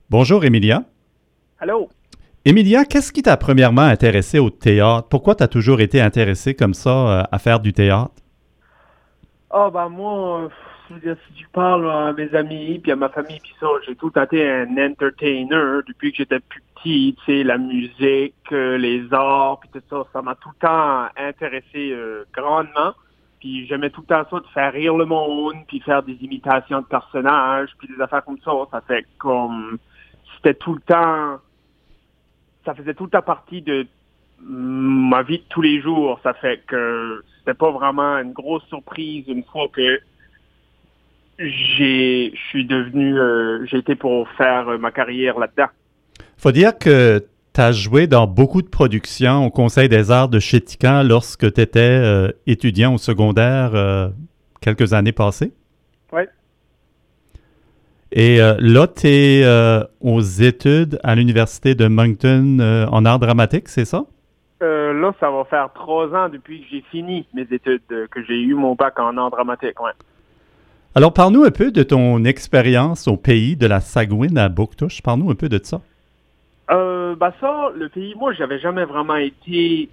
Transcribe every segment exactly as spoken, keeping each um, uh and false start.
Bonjour, Emilia. Allô? Emilia, qu'est-ce qui t'a premièrement intéressé au théâtre? Pourquoi t'as toujours été intéressé comme ça euh, à faire du théâtre? Ah, bah, moi, euh, je veux dire, si tu parles à mes amis, puis à ma famille, puis ça, j'ai tout le temps été un entertainer depuis que j'étais plus petit, tu sais, la musique, euh, les arts, puis tout ça, ça m'a tout le temps intéressé euh, grandement. Puis j'aimais tout le temps ça, de faire rire le monde, puis faire des imitations de personnages, puis des affaires comme ça. Ça fait comme... C'était tout le temps... Ça faisait tout le temps partie de ma vie de tous les jours. Ça fait que c'était pas vraiment une grosse surprise une fois que j'ai, je suis devenu, euh, j'ai été pour faire euh, ma carrière là-dedans. Faut dire que t'as joué dans beaucoup de productions au Conseil des arts de Chéticamp lorsque t'étais euh, étudiant au secondaire euh, quelques années passées. Ouais. Et euh, là, t'es euh, aux études à l'Université de Moncton euh, en art dramatique, c'est ça? Euh, là, ça va faire trois ans depuis que j'ai fini mes études, euh, que j'ai eu mon bac en art dramatique. Ouais. Alors, parle-nous un peu de ton expérience au pays de la Sagouine à Bouctouche. Parle-nous un peu de ça. Euh, bah ça, le pays, moi, j'avais jamais vraiment été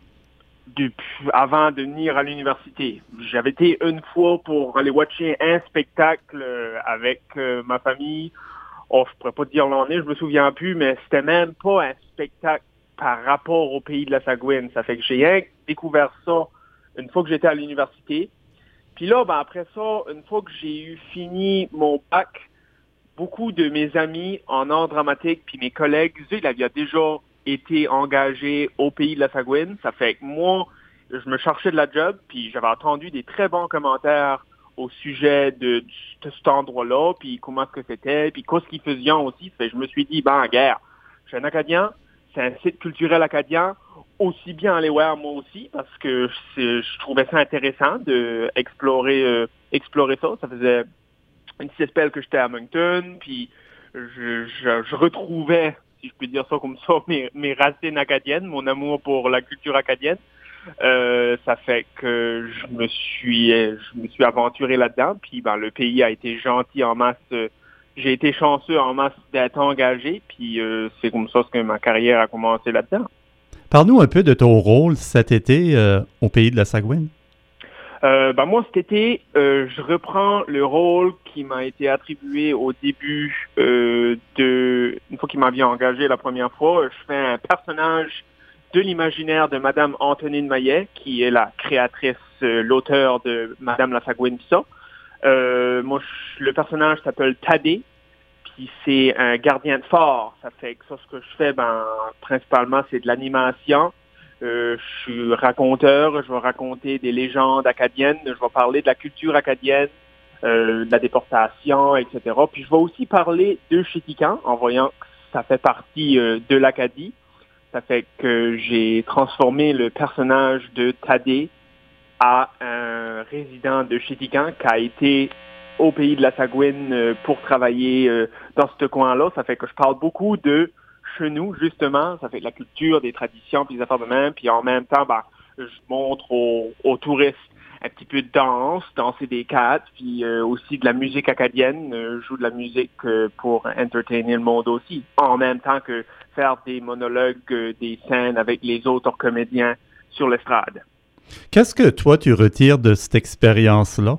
depuis avant de venir à l'université. J'avais été une fois pour aller watcher un spectacle euh, avec euh, ma famille. Oh, je pourrais pas te dire l'année, je me souviens plus, mais c'était même pas un spectacle par rapport au pays de la Sagouine. Ça fait que j'ai rien découvert ça une fois que j'étais à l'université. Puis là, ben après ça, une fois que j'ai eu fini mon bac, beaucoup de mes amis en art dramatique puis mes collègues, eux, ils avaient déjà été engagés au pays de la Sagouine. Ça fait que moi, je me cherchais de la job, puis j'avais entendu des très bons commentaires au sujet de, de cet endroit-là, puis comment est-ce que c'était, puis qu'est-ce qu'ils faisaient aussi. Fait que je me suis dit, ben, guerre, je suis un Acadien, c'est un site culturel acadien, aussi bien aller voir moi aussi, parce que je, je trouvais ça intéressant de explorer, euh, explorer ça. Ça faisait une petite spell que j'étais à Moncton, puis je, je, je retrouvais, si je peux dire ça comme ça, mes, mes racines acadiennes, mon amour pour la culture acadienne. Euh, ça fait que je me suis je me suis aventuré là-dedans, puis ben le pays a été gentil en masse. euh, J'ai été chanceux en masse d'être engagé, puis euh, c'est comme ça que ma carrière a commencé là-dedans. Parle-nous un peu de ton rôle cet été euh, au pays de la Sagouine. Euh, ben moi, cet été, euh, je reprends le rôle qui m'a été attribué au début euh, de... Une fois qu'il m'avait engagé la première fois, je fais un personnage de l'imaginaire de Madame Antonine Maillet, qui est la créatrice, euh, l'auteur de Madame la Sagouine Pissa. Euh, moi, je- le personnage s'appelle Thaddée, puis c'est un gardien de fort. Ça fait que ça, ce que je fais, ben, principalement, c'est de l'animation. Euh, je suis raconteur, je vais raconter des légendes acadiennes, je vais parler de la culture acadienne, euh, de la déportation, et cetera. Puis je vais aussi parler de Chéticamp, en voyant que ça fait partie euh, de l'Acadie. Ça fait que j'ai transformé le personnage de Thaddée à un résident de Chéticamp qui a été au pays de la Sagouine euh, pour travailler euh, dans ce coin-là. Ça fait que je parle beaucoup de chez nous, justement. Ça fait de la culture, des traditions, puis des affaires de même. Puis en même temps, ben, je montre aux, aux touristes un petit peu de danse, danser des quatre, puis euh, aussi de la musique acadienne. Euh, je joue de la musique euh, pour entertainer le monde aussi. En même temps que faire des monologues, euh, des scènes avec les autres comédiens sur l'estrade. Qu'est-ce que toi, tu retires de cette expérience-là?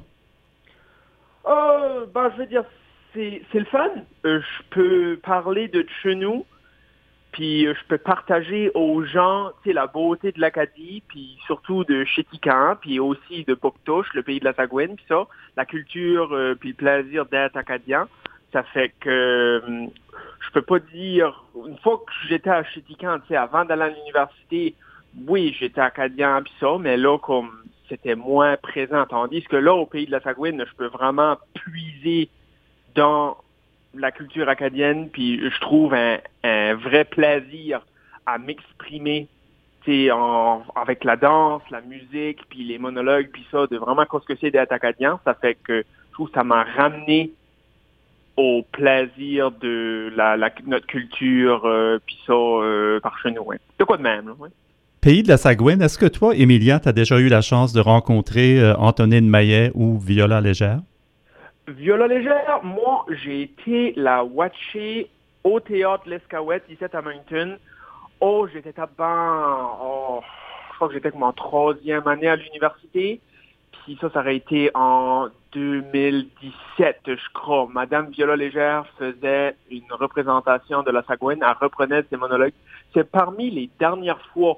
Euh, ben, je veux dire, c'est, c'est le fun. Euh, je peux parler de chez nous, puis euh, je peux partager aux gens, tu sais, la beauté de l'Acadie, puis surtout de Chéticamp, puis aussi de Bouctouche, le pays de la Sagouine, puis ça, la culture, euh, puis le plaisir d'être acadien. Ça fait que euh, je peux pas dire, une fois que j'étais à Chéticamp, tu sais, avant d'aller à l'université, oui, j'étais acadien, puis ça, mais là, comme c'était moins présent, tandis que là, au pays de la Sagouine, je peux vraiment puiser dans la culture acadienne, puis je trouve un, un vrai plaisir à m'exprimer, tu sais, en- avec la danse, la musique, puis les monologues, puis ça, de vraiment qu'est-ce que c'est d'être acadien. Ça fait que je trouve que ça m'a ramené au plaisir de la, la- notre culture, euh, puis ça, euh, par chez nous. Ouais. De quoi de même, là, ouais. Pays de la Sagouine, est-ce que toi, Emilia, tu as déjà eu la chance de rencontrer euh, Antonine Maillet ou Viola Légère? Viola légère, moi, j'ai été la watcher au théâtre L'Escaouette, ici à Moncton. Oh, j'étais tabac, oh, je crois que j'étais comme en troisième année à l'université. Puis ça, ça aurait été en deux mille dix-sept, je crois. Madame Viola Légère faisait une représentation de la Sagouine. Elle reprenait ses monologues. C'est parmi les dernières fois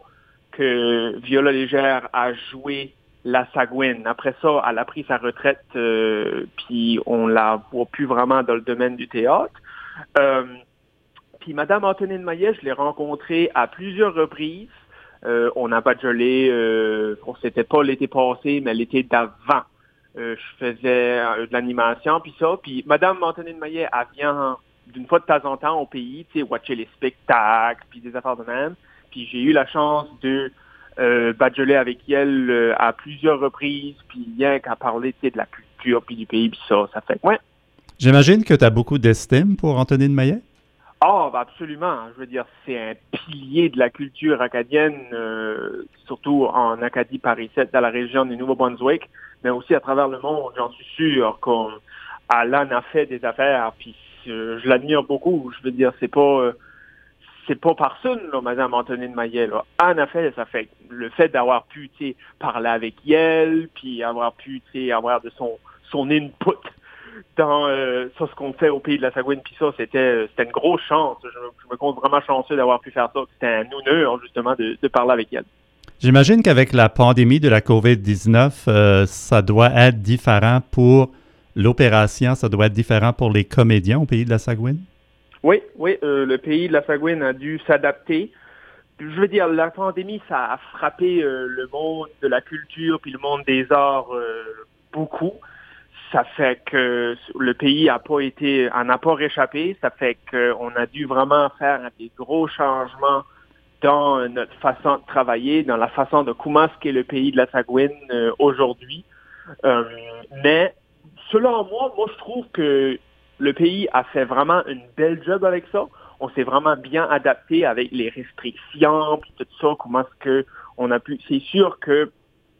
que Viola Légère a joué la Sagouine. Après ça, elle a pris sa retraite, euh, puis on la voit plus vraiment dans le domaine du théâtre. Euh, puis Madame Antonine Maillet, je l'ai rencontrée à plusieurs reprises. Euh, on a bachelé, euh, on s'était pas l'été passé, mais l'été d'avant. Euh, je faisais euh, de l'animation, puis ça. Puis Madame Antonine Maillet, elle vient d'une fois de temps en temps au pays, tu sais, watcher les spectacles, puis des affaires de même. Puis j'ai eu la chance de euh, bacheler avec elle euh, à plusieurs reprises, puis rien qu'à parler, tu sais, de la culture, puis du pays, puis ça. Ça fait, ouais. J'imagine que tu as beaucoup d'estime pour Antonine Maillet? Ah, ben absolument. Je veux dire, c'est un pilier de la culture acadienne, euh, surtout en Acadie, Paris sept, dans la région du Nouveau-Brunswick, mais aussi à travers le monde, j'en suis sûr, comme Alan a fait des affaires, puis euh, je l'admire beaucoup. Je veux dire, c'est pas euh, c'est pas personne, là, Madame Antonine Maillet, là. En effet, ça fait le fait d'avoir pu, tu sais, parler avec elle, puis avoir pu, tu sais, avoir de son son input dans euh, ça, ce qu'on fait au pays de la Sagouine, puis ça, c'était c'était une grosse chance. Je, je me compte vraiment chanceux d'avoir pu faire ça. C'était un honneur, justement, de, de parler avec elle. J'imagine qu'avec la pandémie de la covid dix-neuf, euh, ça doit être différent pour l'opération, ça doit être différent pour les comédiens au pays de la Sagouine? Oui, oui, euh, le pays de la Sagouine a dû s'adapter. Je veux dire, la pandémie, ça a frappé euh, le monde de la culture puis le monde des arts euh, beaucoup. Ça fait que le pays a pas été, en a pas réchappé. Ça fait qu'on a dû vraiment faire des gros changements dans notre façon de travailler, dans la façon de comment ce qu'est le pays de la Sagouine euh, aujourd'hui. Euh, mais selon moi, moi je trouve que le pays a fait vraiment une belle job avec ça. On s'est vraiment bien adapté avec les restrictions puis tout ça. Comment est-ce que on a pu. C'est sûr que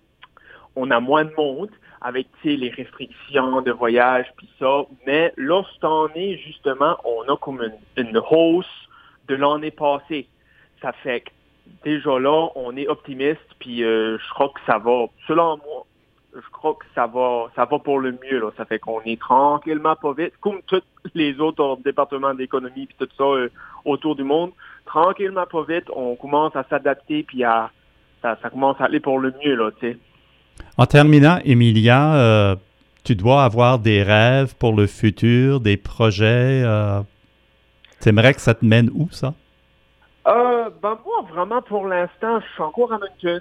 on a moins de monde avec les restrictions de voyage puis ça, mais lorsqu'on est justement, on a comme une, une hausse de l'année passée. Ça fait que déjà là, on est optimiste, puis euh, je crois que ça va, selon moi, je crois que ça va ça va pour le mieux. Là. Ça fait qu'on est tranquillement pas vite, comme tous les autres départements d'économie puis tout ça euh, autour du monde, tranquillement pas vite, on commence à s'adapter puis à ça, ça commence à aller pour le mieux, là, tu sais. En terminant, Emilia, euh, tu dois avoir des rêves pour le futur, des projets. Euh, tu aimerais que ça te mène où, ça? Euh, ben moi, vraiment, pour l'instant, je suis encore à Moncton.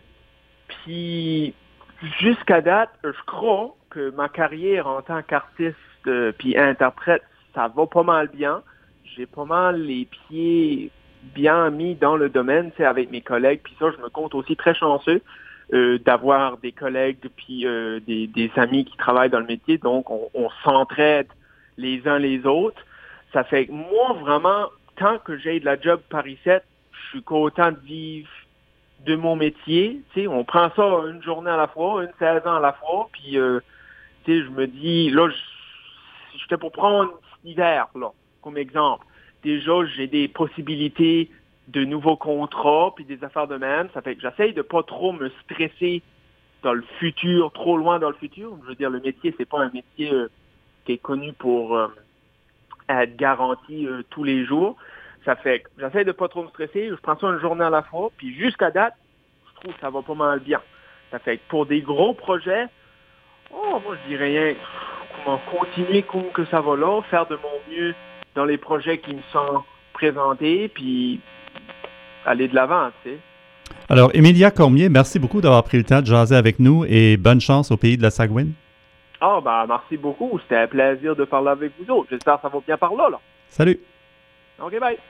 Puis, jusqu'à date, je crois que ma carrière en tant qu'artiste euh, puis interprète, ça va pas mal bien. J'ai pas mal les pieds bien mis dans le domaine, c'est avec mes collègues. Puis ça, je me compte aussi très chanceux. Euh, d'avoir des collègues puis euh, des, des amis qui travaillent dans le métier, donc on, on s'entraide les uns les autres. Ça fait que moi, vraiment, tant que j'ai de la job Paris sept, je suis content de vivre de mon métier. Tu sais, on prend ça une journée à la fois, une saison à la fois, puis euh, tu sais, je me dis, là, je- j'étais pour prendre l'hiver, là, comme exemple. Déjà, j'ai des possibilités de nouveaux contrats puis des affaires de même. Ça fait que j'essaye de pas trop me stresser dans le futur, trop loin dans le futur. Je veux dire, le métier, c'est pas un métier euh, qui est connu pour euh, être garanti euh, tous les jours. Ça fait que j'essaye de pas trop me stresser. Je prends ça une journée à la fois. Puis jusqu'à date, je trouve que ça va pas mal bien. Ça fait que pour des gros projets, oh, moi, je dirais rien. Comment continuer comme que ça va là, faire de mon mieux dans les projets qui me sont présentés, puis aller de l'avant, tu sais. Alors, Emilia Cormier, merci beaucoup d'avoir pris le temps de jaser avec nous et bonne chance au pays de la Sagouine. Ah, ben, merci beaucoup. C'était un plaisir de parler avec vous autres. J'espère que ça va bien par là, là. Salut! OK, bye!